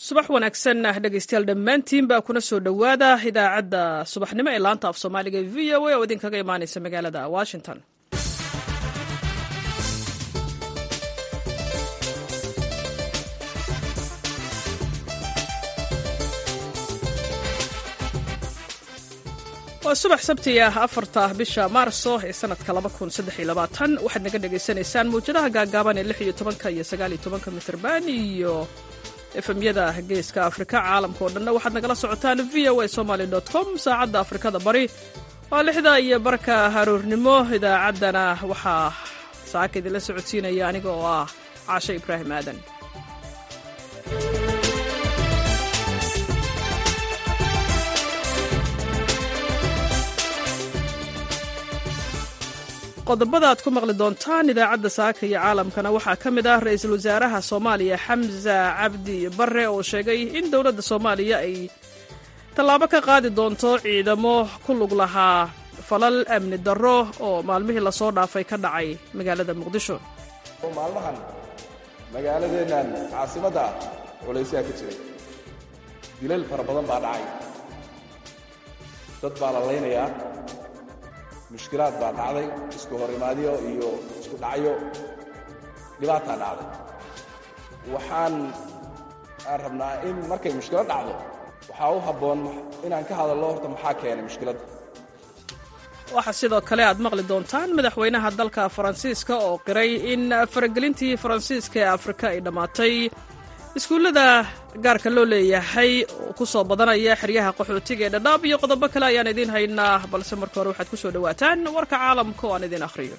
subax wanaagsan dhegaystayaal dhammaantiin baa kuna soo dhowaada idaacadda subaxnimo ee laanta af soomaaliga v o a oo idinkaga imaanaysa magaalada washington. waa subax sabti ah 4 bisha maarso ee sanadka 2023 waxaad naga dhegaysanaysaan mawjadaha gaagaaban ee 16 iyo 19 mitirban iyo efemyada geeska afrika caalamka oo dhanna waxaad nagala socotaan voasomali.com saacadda afrikada bari waa 6 iyo barka haruurnimo. idaacaddana waxaa saaka idinla socodsiinaya aniga oo ah caashe ibraahim aadan. qodobada aad ku maqli doontaan idaacadda saaka iyo caalamkana waxaa ka mid ah ra-iisul wasaaraha soomaaliya xamse cabdi barre oo sheegay in dowladda soomaaliya ay tallaabo ka qaadi doonto ciidamo ku lug lahaa falal amni darro oo maalmihii lasoo dhaafay ka dhacay magaalada muqdisho. maalmahan magaaladeennan caasimadda ah culaysyaa ka jiray, dilal fara badan baa dhacay, dad baa la laynayaa, mushkilaad baa dhacday, isku hor imaadyo iyo isku dhacyo, dhibaataa dhacday. waxaan rabnaa in markay mushkilad dhacdo waxaa u habboon inaan ka hadallo horta maxaa keenay mushkiladda. waxaa sidoo kale aad maqli doontaan madaxweynaha dalka faransiiska oo qiray in faragelintii faransiiska ee afrika ay dhammaatay. iskuullada gaarka loo leeyahay oo ku soo badanaya xeryaha qaxootiga ee dhadhaab iyo qodobo kale ayaan idiin haynaa, balse marka hore waxaad ku soo dhowaataan warka caalamka oo aan idiin akhriyo.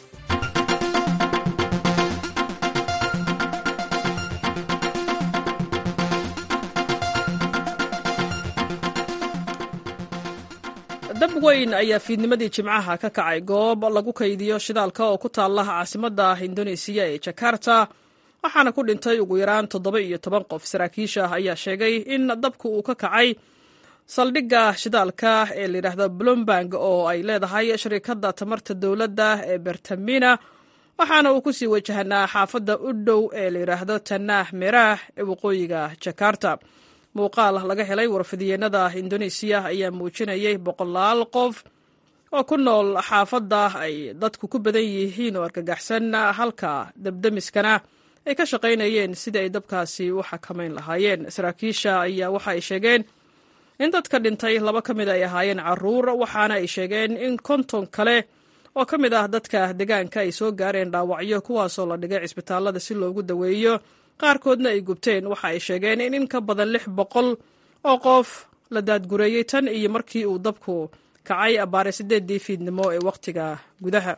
dab weyn ayaa fiidnimadii jimcaha ka kacay goob lagu kaydiyo shidaalka oo ku taalla caasimadda indoneesiya ee jakarta, waxaana ku dhintay ugu yaraan 17 qof. saraakiisha ayaa sheegay in dabku uu ka kacay saldhigga shidaalka ee layidhaahdo bloomberg oo ay leedahay shirkadda tamarta dowladda ee bertamina, waxaana uu ku sii wajahanaa xaafadda u dhow ee layidhaahdo tanah merah ee waqooyiga jakarta. muuqaal laga helay warfidyeennada indoneesiya ayaa muujinayay 100 qof oo ku nool xaafadda ay dadku ku badan yihiin oo argagaxsan, halka dabdamiskana ay ka shaqaynayeen sidii ay dabkaasi u xakamayn lahaayeen. saraakiisha ayaa waxa ay sheegeen in dadka dhintay 2 ka mid ay ahaayeen carruur, waxaana ay sheegeen in 50 kale oo ka mid ah dadka deegaanka ay soo gaareen dhaawacyo kuwaasoo la dhigay cisbitaallada si loogu daweeyo, qaarkoodna ay gubteen. waxa ay sheegeen in ka badan 600 oo qof la daadgureeyey tan iyo markii uu dabku kacay abbaare 8 fiidnimo ee wakhtiga gudaha.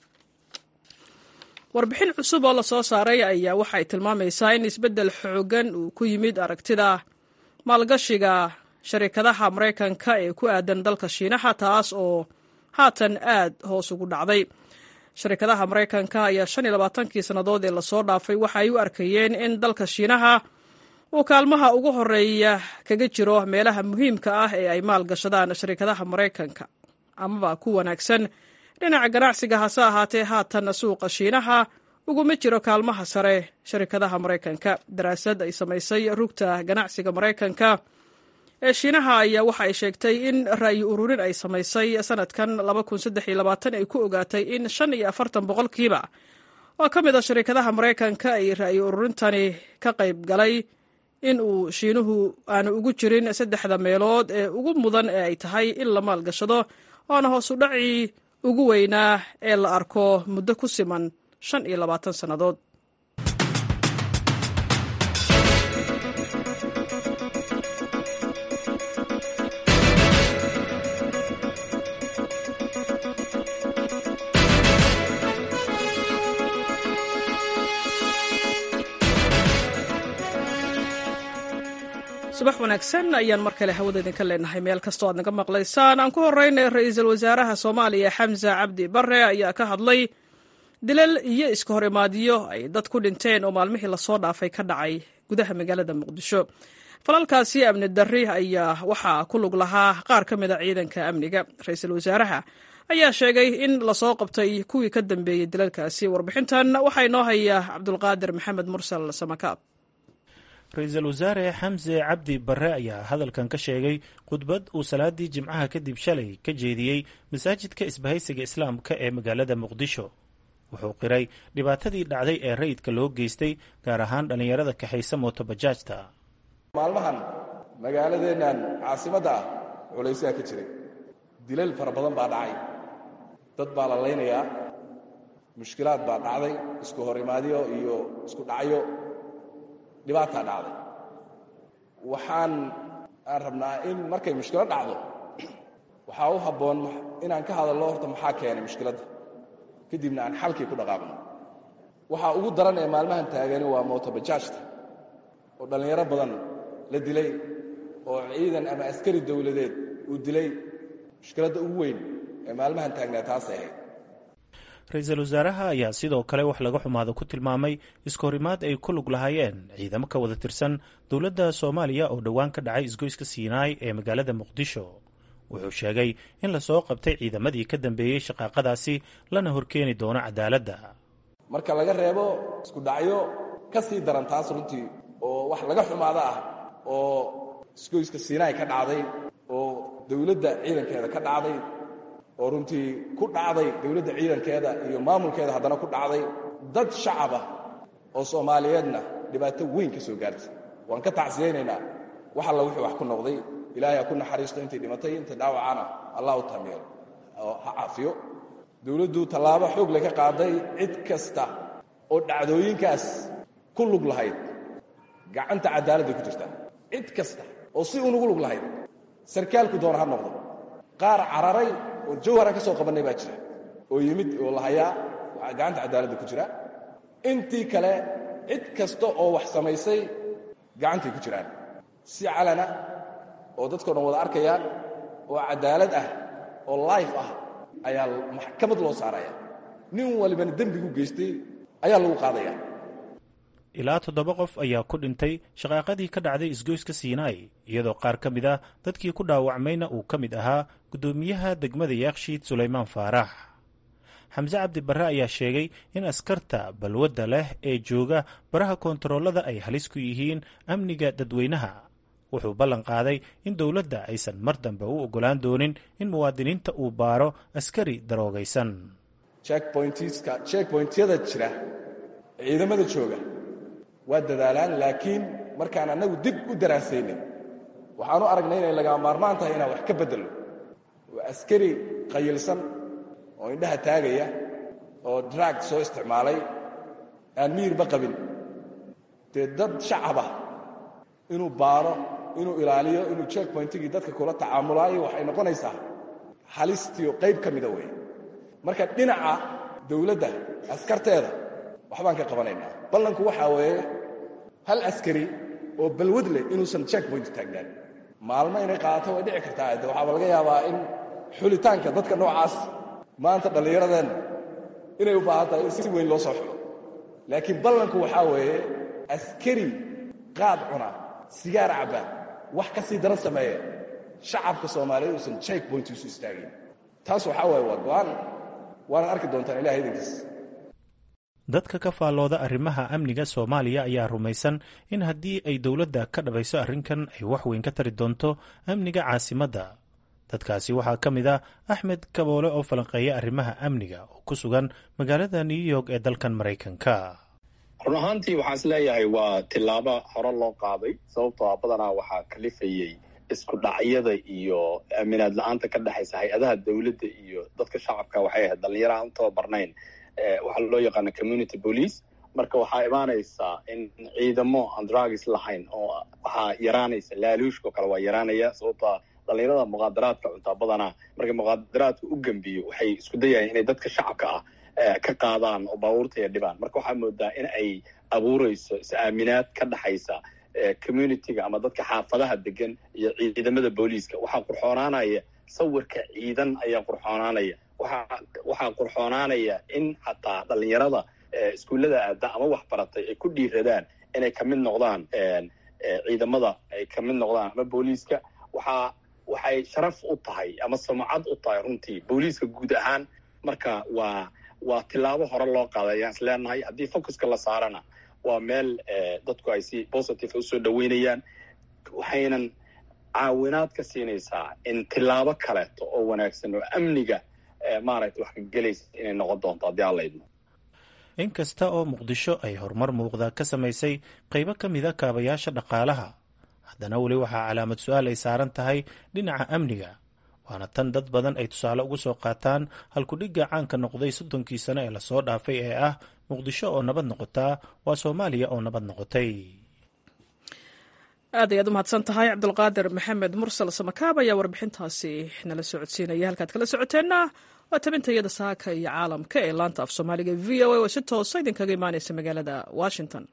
warbixin cusub oo la soo saaray ayaa waxay tilmaamaysaa in isbeddel xoogan uu ku yimid aragtida maalgashiga sharikadaha maraykanka ee ku aadan dalka shiinaha, taas oo haatan aad hoos ugu dhacday. sharikadaha maraykanka ayaa 25kii sannadood ee lasoo dhaafay waxa ay u arkayeen in dalka shiinaha uu kaalmaha ugu horeeya kaga jiro meelaha muhiimka ah ee ay maalgashadaan sharikadaha maraykanka amaba ku wanaagsan dhinaca ganacsiga. hase ahaatee haatan suuqa shiinaha uguma jiro kaalmaha sare sharikadaha maraykanka. daraasad ay samaysay rugta ganacsiga maraykanka ee shiinaha ayaa waxa ay sheegtay in ra'yi ururin ay samaysay sanadkan 2023 ay ku ogaatay in 45 boqolkiiba oo ka mid a sharikadaha maraykanka ay ra'yi ururintani ka qayb galay in uu shiinuhu aanu ugu jirin 3 meelood ee ugu mudan ee ay tahay in la maalgashado, oona hoos u dhacii ugu weynaa ee la arko muddo ku siman 25 sannadood. subax wanaagsan ayaan mar kale hawada idinka leenahay meel kastoo aad naga maqlaysaan. aan ku horreynay ra-iisul wasaaraha soomaaliya xamse cabdi barre ayaa ka hadlay dilal iyo iska hor imaadyo ay dad ku dhinteen oo maalmihii lasoo dhaafay ka dhacay gudaha magaalada muqdisho. falalkaasi amni darri ayaa waxaa ku lug lahaa qaar ka mid a ciidanka amniga. ra-iisul wasaaraha ayaa sheegay in lasoo qabtay kuwii ka dambeeyey dilalkaasi. warbixintan waxaa inoo haya cabdulqaadir maxamed mursal samakaab. ra-iisul wasaare xamse cabdi barre ayaa hadalkan ka sheegay khudbad uu salaadii jimcaha kadib shalay ka jeediyey masaajidka isbahaysiga islaamka ee magaalada muqdisho. wuxuu qiray dhibaatadii dhacday ee rayidka loo geystay, gaar ahaan dhallinyarada kaxaysa mootobajaajta. maalmahan magaaladeennan caasimadda ah culaysaa ka jiray, dilal fara badan baa dhacay, dad baa la laynayaa, mushkilaad baa dhacday, isku hor imaadyo iyo isku dhacyo, dhibaataa dhacday. aan rabnaa in markay mushkilad dhacdo waxaa u habboon inaan ka hadalno horta maxaa keenay mushkiladda, kadibna aan xalkii ku dhaqaaqno. waxaa ugu daran ee maalmahan taagani waa mootobajaajta oo dhallinyaro badan la dilay, oo ciidan ama askari dawladeed uu dilay. mushkiladda ugu weyn ee maalmahan taagnaa taasay ahayd. ra-iisul wasaaraha ayaa sidoo kale wax laga xumaado ku tilmaamay iskahorimaad ay ku lug lahaayeen ciidamo ka wada tirsan dowladda Soomaaliya oo dhowaan ka dhacay isgoyska Siinaay ee magaalada Muqdisho. wuxuu sheegay in la soo qabtay ciidamadii ka dambeeyey shaqaaqadaasi lana horkeeni doono cadaaladda. marka laga reebo isku dhacyo ka sii daran taas runtii oo wax laga xumaado ah oo isgoyska Siinaay ka dhacday, oo dowladda ciidankeeda ka dhacday, oo runtii ku dhacday dowladda ciidankeeda iyo maamulkeeda haddana ku dhacday dad shacab ah oo Soomaaliyeedna dhibaato weyn ka soo gaartay. waan ka tacsiyeynaynaa wax alla wixii wax ku noqday. ilaahay ha ku naxariisto intii dhimatay, inta dhaawacana allah u tamiyo oo ha caafiyo. dowladdu tallaabo xoog leh ka qaaday cid kasta oo dhacdooyinkaas ku lug lahayd, gacanta cadaaladda ku jirta. cid kasta oo si unugu lug lahayd, sarkaalku doona ha noqdo. qaar cararay oo jawhara ka soo qabannay baa jira oo yimid oo la hayaa, waxaa gacanta cadaaladda ku jira. intii kale cid kasta oo wax samaysay gacantay ku jiraan, si calana oo dadkao dhan wada arkayaan, oo cadaalad ah oo life ah ayaa maxkamad loo saaraya. nin walibana dembigu geystay ayaa lagu qaadaya. ilaa 7 qof ayaa ku dhintay shaqaaqadii ka dhacday isgoyska Siinaay, iyadoo qaar ka mid ah dadkii ku dhaawacmayna uu ka mid ahaa guddoomiyaha degmada Yaaqshiid Sulaymaan Faarax. xamse cabdi barre ayaa sheegay in askarta balwadda leh ee jooga baraha koontaroolada ay halis ku yihiin amniga dadweynaha. wuxuu ballan qaaday in dowladda aysan mar dambe u oggolaan doonin in muwaadiniinta uu baaro askari daroogaysan. checkpointyada jira ciidamada jooga waa dadaalaan, laakiin markaan annagu dib u daraasaynay waxaanu aragnay inay lagaa maarmaan tahay inaan wax ka beddelno. waa askari qayilsan oo indhaha taagaya oo drag soo isticmaalay, aan miyirba qabin. dee dad shacab ah inuu baaro, inuu ilaaliyo, inuu checkpointigii dadka kula tacaamulaayo waxay noqonaysaa halistiio qayb ka mida weeye. marka dhinaca dawladda askarteeda waxbaan ka qabanaynaa. ballanku waxaa weeye hal askari oo balwad leh inuusan checkpoint taagnaan. maalmo inay qaadato way dhici kartaa, de waxaaba laga yaabaa in xulitaanka dadka noocaas maanta dhallinyaradeenna inay u baahan tahay in si weyn loo soo xulo. laakiin ballanku waxaa weeye askari qaad cuna, sigaar cabba, wax ka sii daran sameeya, shacabka Soomaaliyeed uusan checkpoint isu istaagin. taas waxaa waaye waa go'aan, waana arki doontaan ilahay idinkiis. dadka ka faallooda arrimaha amniga Soomaaliya ayaa rumaysan in haddii ay dowladda ka dhabayso arrinkan ay wax weyn ka tari doonto amniga caasimadda. dadkaasi waxaa ka mid ah Axmed Kaboole oo falanqeeya arrimaha amniga oo ku sugan magaalada New York ee dalkan Maraykanka. run ahaantii waxaan is leeyahay waa tillaabo hore loo qaaday, sababtoo ah badanaa waxaa kalifayey isku dhacyada iyo aaminaad la-aanta ka dhexaysa hay-adaha dowladda iyo dadka shacabka. waxay ahayd dhallinyaro aan u tababarnayn waxaa loo yaqaana community police. marka waxaa imaanaysaa in ciidamo aan drugs lahayn, oo waxaa yaraanaysa laaluushka oo kale waa yaraanaya, sababtoo dhallinyarada muqaadaraadka cuntaa badanaa markay muqaadaraadka u gembiyo waxay isku dayayaan inay dadka shacabka ah ka qaadaan oo baabuurta iyo dhibaan. marka waxaa moodaa in ay abuurayso is-aaminaad ka dhaxaysa communityga ama dadka xaafadaha degan iyo ciidamada booliiska. waxaa qurxoonaanaya sawirka ciidan ayaa qurxoonaanaya. waxaa qurxoonaanaya in xataa dhallinyarada iskuullada aada ama wax baratay ay ku dhiiradaan inay kamid noqdaan ciidamada, ay kamid noqdaan ama booliiska. waxay sharaf u tahay ama samacad u tahay runtii booliiska guud ahaan. marka waa tillaabo hore loo qaaday ayaan is leenahay. haddii focuska la saarana waa meel dadku ay si positive usoo dhaweynayaan, waxaynan caawinaad ka siinaysaa in tilaabo kaleeto oo wanaagsan oo amniga maaragtay wax ka gelaysa inay noqon doonto haddii aan laydmo. inkasta oo muqdisho ay horumar muuqda ka samaysay qaybo ka mida kaabayaasha dhaqaalaha, haddana weli waxaa calaamad su-aal ay saaran tahay dhinaca amniga, waana tan dad badan ay tusaale ugu soo qaataan halkudhigga caanka noqday 30kii sano ee lasoo dhaafay ee ah muqdisho oo nabad noqotaa waa Soomaaliya oo nabad noqotay. aad ayaad u mahadsan tahay cabdulqaadir maxamed mursal samakaab ayaa warbixintaasi nala socodsiinaya. halkaad kala socoteenna waa tabintayada saaka iyo caalamka ee laanta af soomaaliga VOA oo si toosa idinkaga imaanaysa magaalada Washington.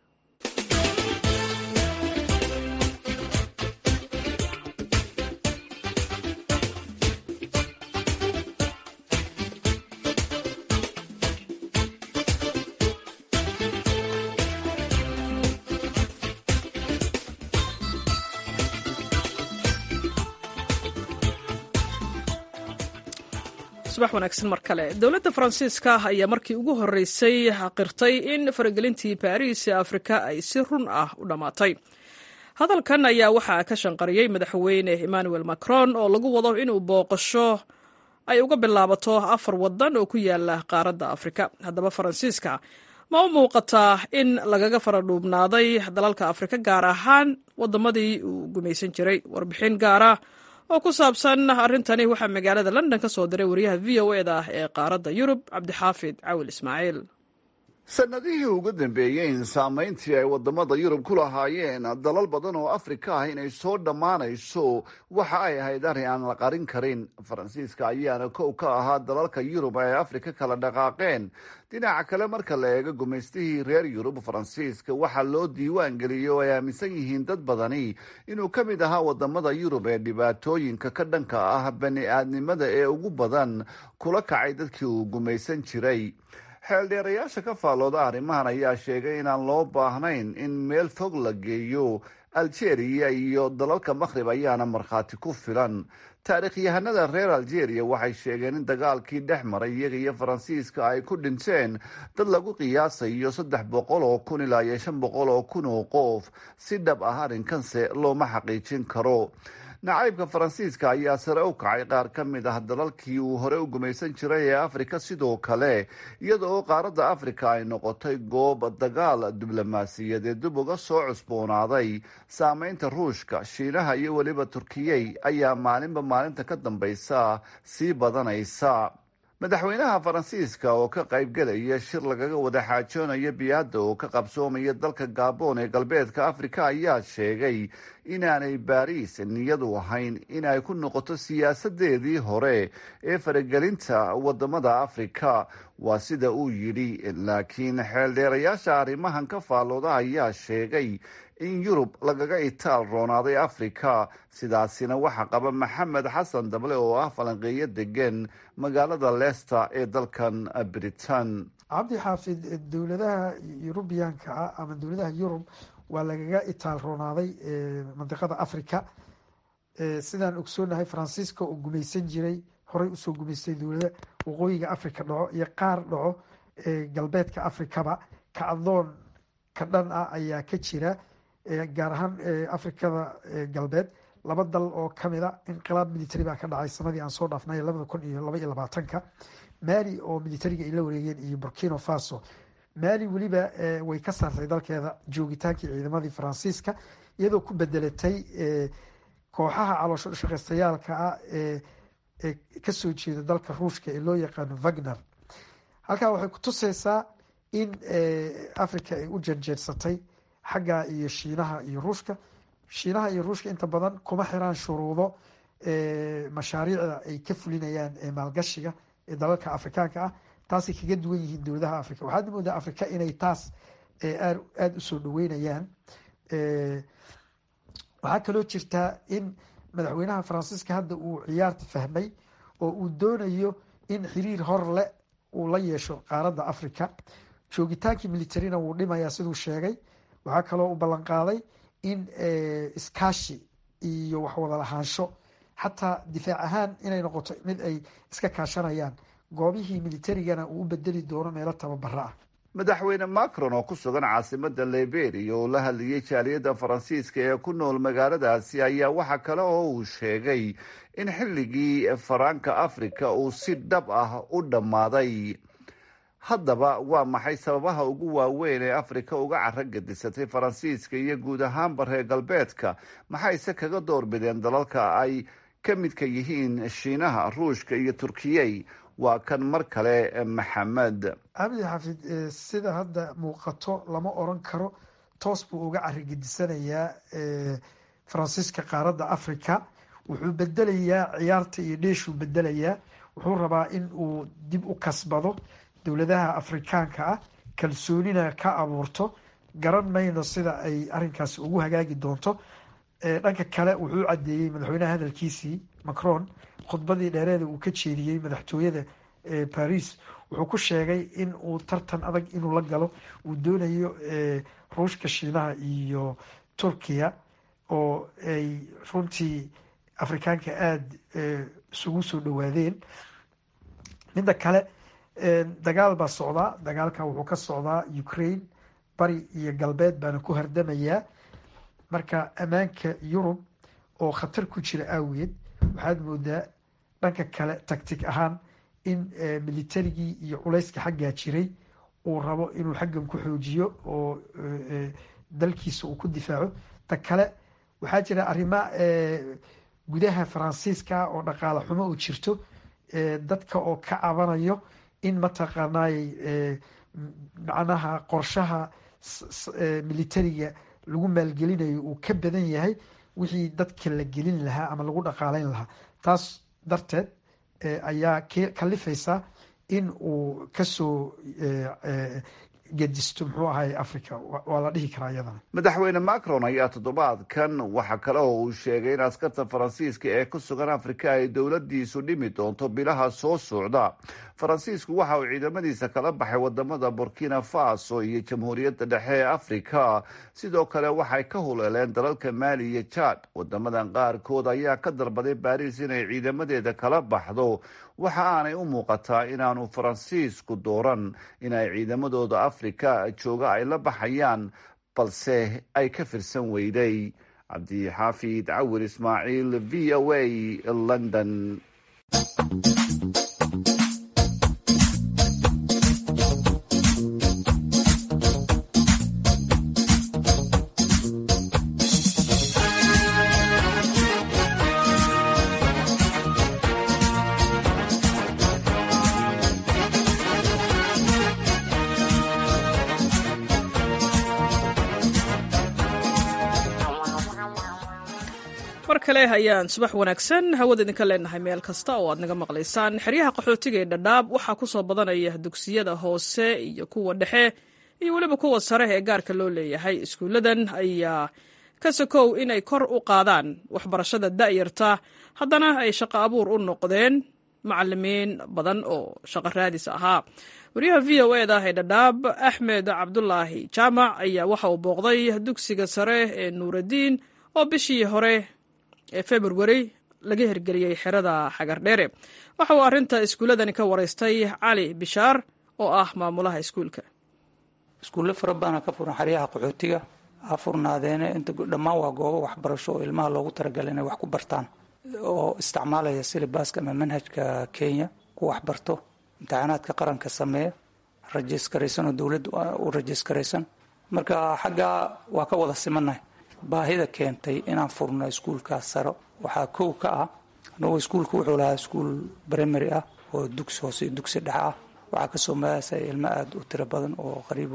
subax wanaagsan mar kale. dowladda faransiiska ayaa markii ugu horeysay qirtay in faragelintii Paris ee Afrika ay si run ah u dhamaatay. hadalkan ayaa waxaa ka shanqariyay madaxweyne Emmanuel Macron oo lagu wado inuu booqasho ay uga bilaabato 4 wadan oo ku yaala qaaradda Afrika. haddaba faransiiska ma u muuqataa in lagaga faradhuubnaaday dalalka Afrika gaar ahaan wadamadii uu gumaysan jiray? warbixin gaara oo ku saabsan arrintani waxaa magaalada London ka soo diray wariyaha VOA-da ee qaaradda Yurub Cabdixaafid Cawil Ismaaciil. sanadihii ugu dambeeyey saamayntii ay wadamada Yurub ku lahaayeen dalal badan oo Afrika ah inay soo dhammaanayso waxa ay ahayd arrin aan la qarin karin. faransiiska ayaana kow ka ahaa dalalka Yurub ee Afrika kala dhaqaaqeen. dhinaca kale marka la eego gumaystihii reer Yurub, faransiiska waxaa loo diiwaan geliyey oo ay aaminsan yihiin dad badani inuu ka mid ahaa wadamada Yurub ee dhibaatooyinka ka dhanka ah bani-aadnimada ee ugu badan kula kacay dadkii uu gumaysan jiray. xeeldheerayaasha ka faallooda arrimahan ayaa sheegay inaan loo baahnayn in meel fog la geeyo. Algeria iyo dalalka Maghrib ayaana markhaati ku filan. taariikhyahanada reer Algeria waxay sheegeen in dagaalkii dhex maray iyaga iyo Faransiiska ay ku dhinteen dad lagu qiyaasayo 300,000 ilaa 500,000 oo qof. si dhab ah arrinkanse looma xaqiijin karo. nacaybka faransiiska ayaa sare u kacay qaar ka mid ah dalalkii uu hore u gumaysan jiray ee Afrika, sidoo kale iyada oo qaaradda Afrika ay noqotay goob dagaal diblomaasiyadeed dib uga soo cusboonaaday. saameynta Ruushka, Shiinaha iyo weliba Turkiyey ayaa maalinba maalinta ka dambaysa sii badanaysa. madaxweynaha faransiiska oo ka qaybgelaya shir lagaga wada xaajoonayo biyaadda oo ka qabsoomaya dalka Gabon ee galbeedka Afrika ayaa sheegay inaanay Paris niyadu ahayn in ay ku noqoto siyaasadeedii hore ee faragelinta wadamada Afrika. waa sida uu yidhi, laakiin xeeldheerayaasha arrimahan ka faallooda ayaa sheegay in Yurub lagaga itaal roonaaday Afrika. sidaasina waxaa qaba Maxamed Xasan Dable oo ah falanqeeyo degan magaalada Leicester ee dalkan Britain. cabdi xaafid, dowladaha Yurubiyaanka ah ama dowladaha Yurub waa lagaga itaal roonaaday mandiqada Afrika. sidaan ogsoonahay faransiiska oo gumaysan jiray, horey usoo gumaystay dowlada waqooyiga Afrika dhaco iyo qaar dhaco galbeedka Afrikaba. kacdoon ka dhan ah ayaa ka jira gaar ahaan Afrikada galbeed. 2 dal oo kamida inqilaab military baa ka dhacay sanadii aan soo dhaafnay 2022. Mali oo militariga ay la wareegeen iyo Burkina Faso. Mali weliba way ka saartay dalkeeda joogitaankii ciidamadii Faransiiska iyadoo ku bedelatay kooxaha caloosho shaqeystayaalka ah ee kasoo jeeda dalka Ruushka ee loo yaqaano Wagner. halkaa waxay ku tusaysaa in Afrika ay u janjeersatay xagga iyo Shiinaha iyo Ruushka. Shiinaha iyo Ruushka inta badan kuma xiraan shuruudo mashaariicda ay ka fulinayaan maalgashiga ee dalalka Afrikaanka ah. taasay kaga duwan yihiin dowladaha Afrika. waxaad moodaa Afrika inay taas aada u soo dhaweynayaan. waxaa kaloo jirtaa in madaxweynaha Faransiiska hadda uu ciyaarta fahmay oo uu doonayo in xiriir hor leh uu la yeesho qaaradda Afrika. joogitaankii militarina wuu dhimayaa siduu sheegay. waxaa kaloo u ballan qaaday in iskaashi iyo wax wada lahaansho xataa difaac ahaan inay noqoto mid ay iska kaashanayaan. goobihii militarigana uu u bedeli doono meelo tababara ah. madaxweyne macron oo ku sugan caasimada liberia oo la hadlayay jaaliyadda faransiiska ee ku nool magaaladaasi ayaa waxa kale oo uu sheegay in xilligii faraanka afrika uu si dhab ah u dhammaaday. haddaba waa maxay sababaha ugu waaweyn ee afrika uga caro gadisatay faransiiska iyo guud ahaanba reer galbeedka? maxayse kaga doorbideen dalalka ay ka midka yihiin shiinaha, ruushka iyo turkiyey? waa kan mar kale maxamed cabdi xafid. sida hadda muuqato lama oran karo toos buu uga carigedisanayaa faransiiska qaaradda africa. wuxuu bedelayaa ciyaarta iyo dheeshuu bedelayaa. wuxuu rabaa in uu dib u kasbado dowladaha afrikaanka ah, kalsoonina ka abuurto. garan mayno sida ay arinkaasi ugu hagaagi doonto. dhanka kale wuxuu cadeeyey madaxweynaha hadalkiisii macron khudbadii dheereeda uu ka jeediyey madaxtooyada paris. wuxuu ku sheegay in uu tartan adag inuu la galo uu doonayo ruushka, shiinaha iyo turkiya oo ay runtii afrikaanka aada isugu soo dhawaadeen. midda kale dagaal baa socdaa. dagaalka wuxuu ka socdaa ukraine, bari iyo galbeed baana ku hardamayaa. marka ammaanka yurub oo khatar ku jira aaweed waxaad moodaa dhanka kale tactic ahaan in militarigii iyo culayska xaggaa jiray uu rabo inuu xaggan ku xoojiyo oo dalkiisa uu ku difaaco. ta kale waxaa jira arrimo gudaha faransiiska oo dhaqaale xumo u jirto, dadka oo ka cabanayo in mataqaanay macnaha qorshaha militariga lagu maalgelinayo uu ka badan yahay wixii dadka la gelin lahaa ama lagu dhaqaaleyn lahaa. taas darteed ayaa kalifaysa in uu kasoo gedisto muxuu ahay africa. waa la dhihi karaa iyadana. madaxweyne macron ayaa toddobaadkan waxa kale oo uu sheegay in askarta faransiiska ee ku sugan afrika ay dowladiisu dhimi doonto bilaha soo socda. faransiisku waxa uu ciidamadiisa kala baxay wadamada burkina faso iyo jamhuuriyadda dhexe ee afrika. sidoo kale waxay ka huleeleen dalalka mali iyo jad. wadamadan qaarkood ayaa ka dalbaday baris inay ciidamadeeda kala baxdo. waxa aanay u muuqataa inaanu faransiisku dooran inay ciidamadooda afrika jooga ay la baxayaan, balse ay ka firsan weyday. cabdixaafid cawir ismaaciil, v o a, london. kale hayaan subax wanaagsan hawada idinka leenahay meel kasta oo aad naga maqlaysaan. xeryaha qaxootiga ee dhadhaab waxaa ku soo badanaya dugsiyada hoose iyo kuwa dhexe iyo weliba kuwa sare ee gaarka loo leeyahay. iskuuladan ayaa ka sokow inay kor u qaadaan waxbarashada da'yarta, haddana ay shaqo abuur u noqdeen macalimiin badan oo shaqo raadis ahaa. wariyaha v o e da ee dhadhaab axmed cabdulaahi jaamac ayaa waxa uu booqday dugsiga sare ee nuuradiin oo bishii hore ee februari laga hirgeliyey xerada xagardheere. waxa uu arrinta iskuuladani ka waraystay cali bishaar oo ah maamulaha iskuulka. iskuulle fara badana ka furan xeryaha qaxootiga ha furnaadeene inta dhammaan waa goobo waxbarasho oo ilmaha loogu talagalay inay wax ku bartaan oo isticmaalaya silibaaska ama manhajka kenya ku waxbarto, imtixaanaadka qaranka sameeya, rajiskaraysan oo dowladda u rajiskaraysan. marka xagga waa ka wada simannahay. baahida keentay inaan furno iskuulkaas saro waxaa kow ka ah anagoo iskuulka wuxuu lahaa iskuul primary ah oo dugsi hoose iyo dugsi dhexe ah. waxaa kasoo maasaya ilmo aada u tiro badan oo qariibu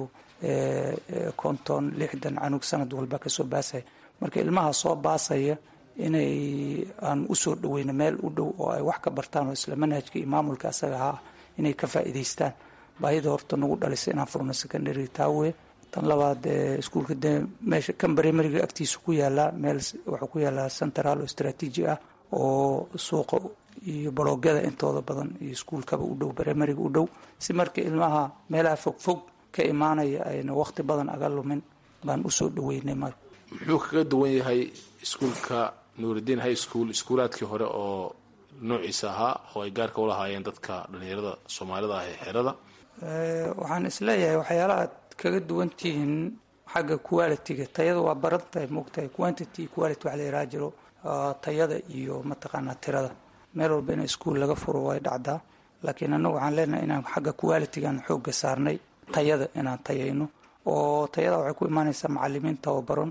50-60 canug sanad walba kasoo baasaya. marka ilmaha soo baasaya inay aan usoo dhaweyno meel u dhow oo ay wax ka bartaan oo isla manhajka iyo maamulka asaga ahaa inay ka faa'iidaystaan. baahida horta nagu dhalisay inaan furno secondary taawe. tan labaad iskuulka de meesha kan primariga agtiisa ku yaalaa meel wuxuu ku yaalaa central oo strategy ah oo suuqa iyo baloogyada intooda badan iyo iskuulkaba u dhow, primariga u dhow, si marka ilmaha meelaha fogfog ka imaanaya ayna waqti badan aga lumin baan usoo dhaweynay. mar muxuu kaga duwan yahay iskuulka nuuridiin high school iskuulaadkii hore oo noociisa ahaa oo ay gaarka u lahaayeen dadka dhalinyarada soomaalida ah ee xerada? waxaan isleeyahay waxyaalaha aad kaga duwan tihiin xagga quality-ga tayada waa baran tahay moogtahay quantity quality wax la yidhaha jiro tayada iyo mataqaanaa tirada meel walba in iskuul laga furo way dhacdaa laakiin annagu waxaan leenahay inaan xagga quality-gan xoogga saarnay tayada inaan tayayno oo tayada waxay ku imaanaysaa macalimiin tababaran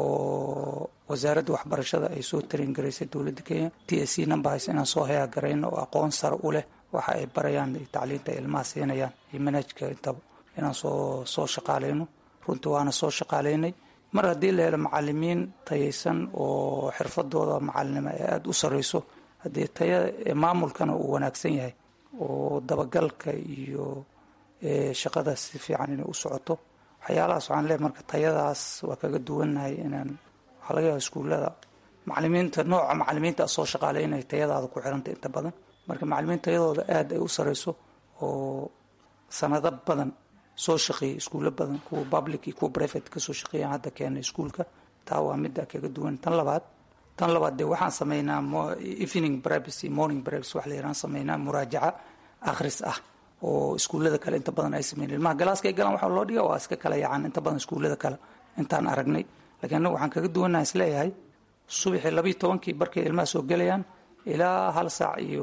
oo wasaaradda waxbarashada ay soo tarin garaysay dowladda Kenya TSC number haysa inaan soo hayaa garayno oo aqoon sare u leh waxa ay barayaan tacliinta ilmaha siinayaan iyo manhajka intaba inaan soo shaqaaleyno runtii waana soo shaqaaleynay mar haddii la helo macalimiin tayaysan oo xirfadooda macalinimo ee aada u sarreyso haddii tayada maamulkana uu wanaagsan yahay oo dabagalka iyo shaqada si fiican inay u socoto waxyaalahaas waxaan leeyahay marka tayadaas waa kaga duwannahay inaan waxaa laga yaaba iskuullada macalimiinta nooca macalimiinta soo shaqaaleynaya tayadaada ku xiranta inta badan marka macalimiin tayadooda aada ay u sarreyso oo sanado badan soo shaqeeyay iskuulo badan kuwa public iyo kuwa private ka soo shaqeeyaan hadda keenay iskuulka taa waa midda kaga duwan tan labaad dee waxaan sameynaa evening breakfast iyo morning breakfast wax la yiraan sameynaa muraajaca akhris ah oo iskuullada kale inta badan ay sameeyeen ilmaha galaaska ay galaan waxa loo dhigaa waa iska kala yacan inta badan iskuullada kale intaan aragnay laakiin anagu waxaan kaga duwanahay isleeyahay subaxii 12 barkay ilmaha soo galayaan ilaa 1 saac iyo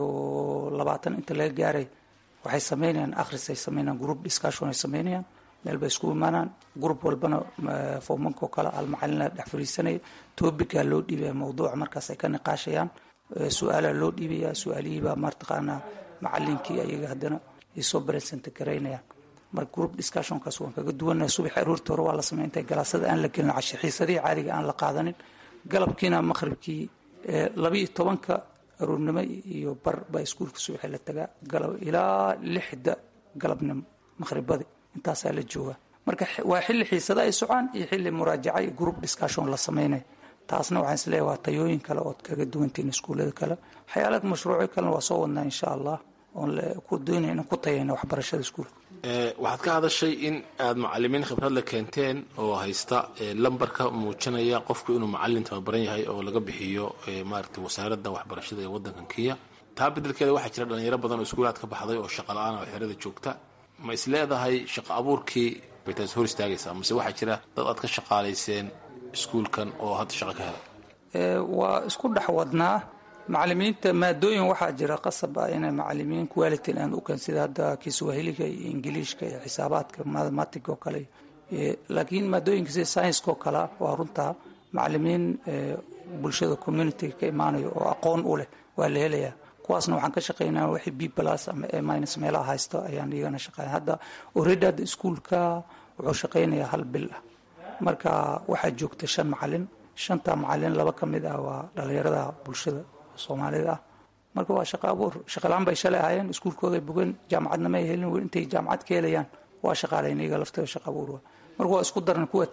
20 inta laga gaaray waxay sameynayaan akhris ay sameynayaan group discussion ay sameynayaan meel bay isku imaanaan group walbana foomanka kala al macalina dhex fariisanay topica loo dhibay mawduuc markaas ay ka niqaashayaan su'aalaha loo dhibaya su'aalihiiba martaqaana macalinkii ayaga hadana isoo present gareynayaan marka group discussion kaas waan kaga duwanaa subax aroortii hore waa la sameeyay galaasada aan la gelin casho xiisadii caadiga aan la qaadanin galabkiina maqribkii 12ka aroornimo iyo bar ba iskuulka subaxii la tagaa galab ilaa 6da galabnimo maqribadii intaas la jooga marka waa xilli xiisada ay socon iyo xilli muraajaca iyo group discussion la sameeyay taasna waxaan isleeyahay waa tayooyin kale oo kaga duwantiin iskuulada kale xayaalad mashruuci kale waa soo wadnaa insha Allah oo ku doonayna ku tayayna waxbarashada iskuulka waxaad ka hadashay in aad macalimiin khibrad la keenteen oo haysta lambarka muujinaya qofku inuu macallin tababaran yahay oo laga bixiyo maaragtay wasaaradda waxbarashada ee waddankan Kenya taa beddelkeeda waxaa jira dhalinyaro badan oo iskuulaad ka baxday oo shaqo la'aan oo xirada joogta ma isleedahay shaqo abuurkii baytaas hor istaagaysaa mise waxaa jira dad aad ka shaqaalayseen iskuulkan oo hadda shaqo ka helay waa isku dhaxwadnaa macalimiinta maadooyin waxaa jira qasab ah inay macalimiin quality aan u kan sida hadda Kiswahiliga iyo Ingiriiska iyo xisaabaadka mathematics oo kale laakiin maadooyinka sida science oo kale waa runta macalimiin bulshada community ka imaanayo oo aqoon u leh waa la helayaa kuwaasna waxaan ka shaqeynaa wixii B+ ama A- meelaha haysto ayaan iyagana shaqeynaa hadda already iskuulka wuxuu shaqeynayaa 1 bil ah marka waxaa joogta 5 macalin 5 macalin laba kamid ah waa dhalinyarada bulshada Soomaalida marka waa shaqo abuur shaqo laan bay shalay hayeen iskuulkooda bogan jaamacadna ma helin intay jaamacad ka helayaan waa shaqaaleynayga laftooda shaqo abuur marka waa isku daran kuwa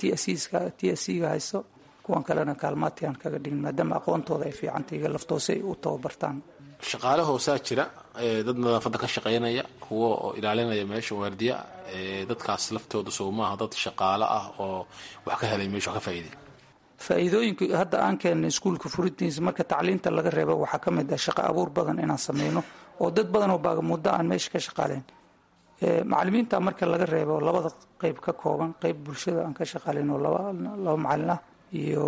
TSC-ga haysto kuwan kalena kaalmaatiyaan kaga dhigin maadaama aqoontooda ay fiican tahay laftoosay u tababartaan shaqaale hoosaa jira dad nadaafadda ka shaqeynaya kuwa oo ilaalinaya meesha waardiya dadkaas laftooda soo maaha dad shaqaale ah oo wax ka helay meesha ka faa'iiday faa'iidooyinka hadda aan keenay iskuulka furidiisa marka tacliinta laga reebo waxaa ka mid ah shaqo abuur badan inaan sameyno oo dad badan oo baaga muddo aan meesha ka shaqaaleyn macalimiinta marka laga reebo labada qayb ka kooban qayb bulshada aan ka shaqaaleyno laba macalin ah iyo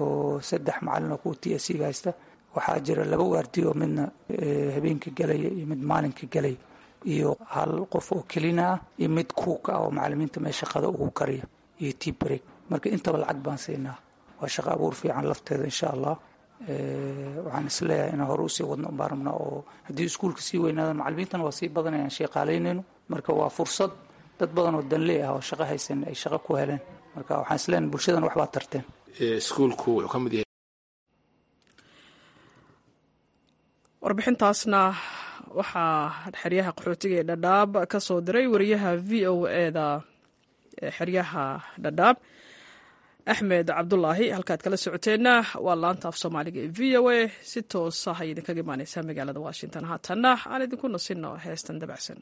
3 macalin oo ku TSC-ga haysta waxaa jira 2 waardiyo midna habeenkii galaya iyo mid maalintii galaya iyo 1 qof oo kelina iyo mid kuuka oo macalimiinta meesha shaqada ugu kariya iyo tea break marka intaba lacag baan siinaa waa shaqo abuur fiican lafteeda insha Allah waxaan isleeyahay in hore u sii wadno baarmna oo haddii iskuulka sii weynaado macalimiintana waa sii badanayaan shaqaaleynayno marka waa fursad dad badan oo danle ah oo shaqo haysan ay shaqo ku heleen marka waxaan isleeyahay bulshadan wax baa tarteen iskuulku wuxuu ka mid yahay warbixintaasna waxaa xeryaha qaxootiga ee Dhadhaab ka soo diray wariyaha VOA-da xeryaha Dhadhaab Axmed Cabdullaahi halkaad kala socoteena waa laanta af Soomaaliga ee VOA si toos ah ay idinkaga imaanaysaa magaalada Washington haatana aan idinku nasino heestan dabacsan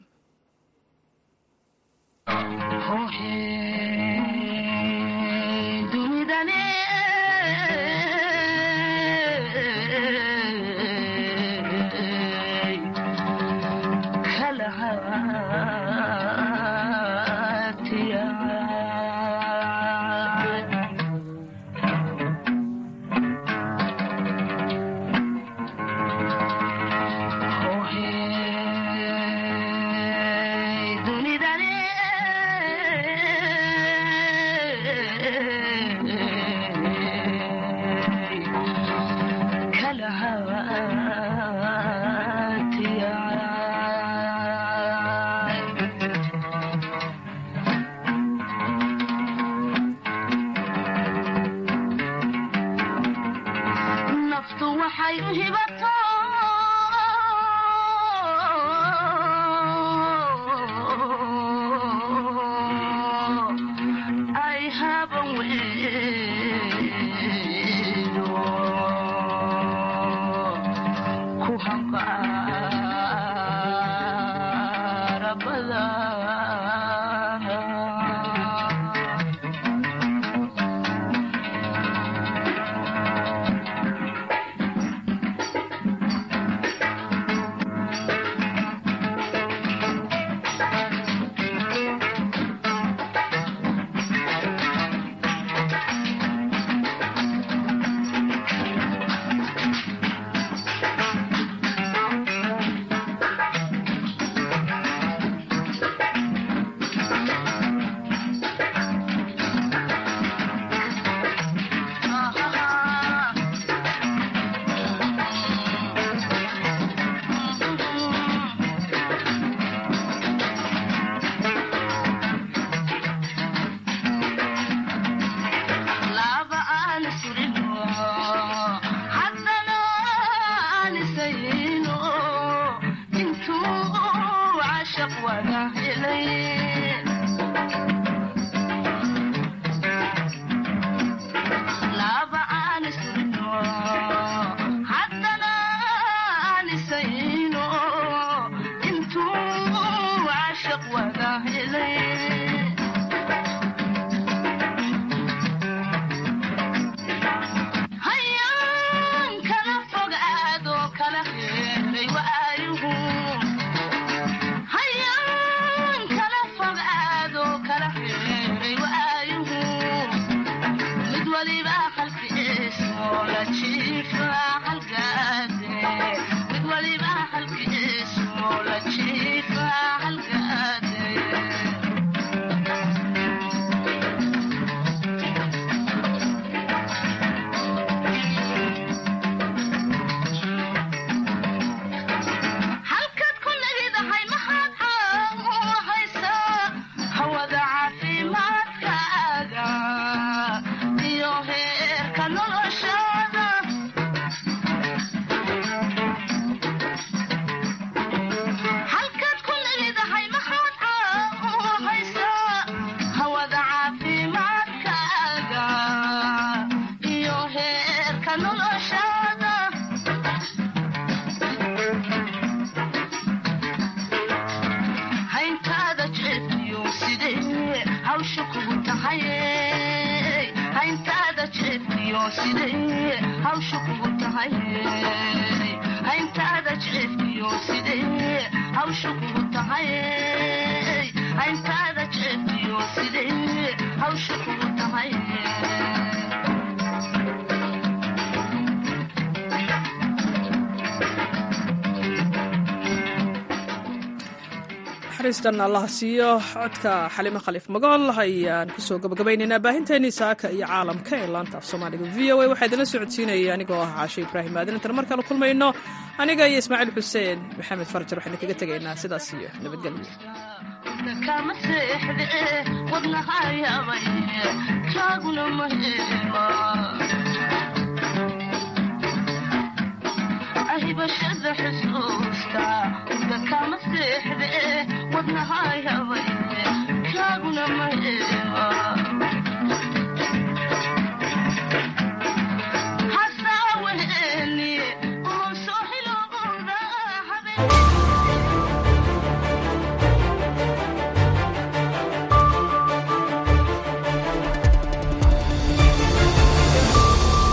waxay u hibato ay haban weeyo ku hambaara badan xariistan allah siiyo codka xalimo khaliif magool ayaan kusoo gabagabaynaynaa baahinteenii saaka iyo caalamka ee laanta af soomaaliga v o a waxaa idinla socodsiinaya anigoo ah caashe ibraahim aadan intaan mar kale kulmayno aniga iyo ismaaciil xuseen maxamed farjar waxaan kaga tegaynaa sidaas iyo nabadgelyo kama seexde wadnaha yaabay jaaguna ma helo